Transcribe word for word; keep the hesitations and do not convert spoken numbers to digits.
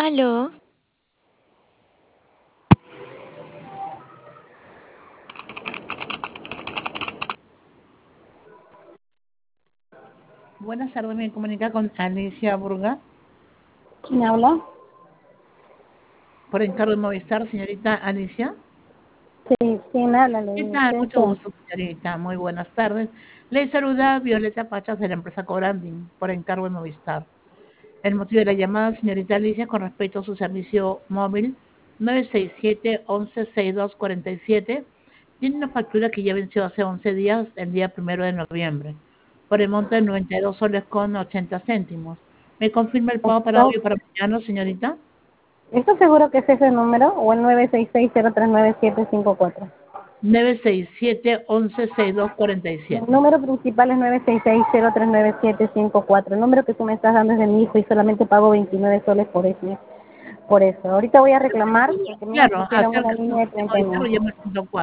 Aló. Buenas tardes, me comunica con Alicia Burga, ¿Quién habla? por encargo de Movistar, señorita Alicia. Sí, ¿quién habla? Le ¿Qué digo, tal? ¿quién Mucho son? gusto, señorita. Muy buenas tardes. Le saluda Violeta Pachas de la empresa Cobranding, por encargo de Movistar. El motivo de la llamada, señorita Alicia, con respecto a su servicio móvil nueve seis siete, once, sesenta y dos cuarenta y siete, tiene una factura que ya venció hace once días, el día primero de noviembre, por el monto de noventa y dos soles con ochenta céntimos. ¿Me confirma el pago para hoy ¿Esto, o para mañana, señorita? ¿Esto seguro que es ese número o el nueve seis seis cero tres nueve siete cinco cuatro? nueve seis siete, once, sesenta y dos cuarenta y El siete. número principal es nueve seis seis cero tres nueve siete cinco cuatro. El número que tú me estás dando es de mi hijo y solamente pago veintinueve soles por eso. Por eso. Ahorita voy a reclamar porque me Claro, ofrecieron hacer una que línea de treinta y nueve. llama al punto cuatro.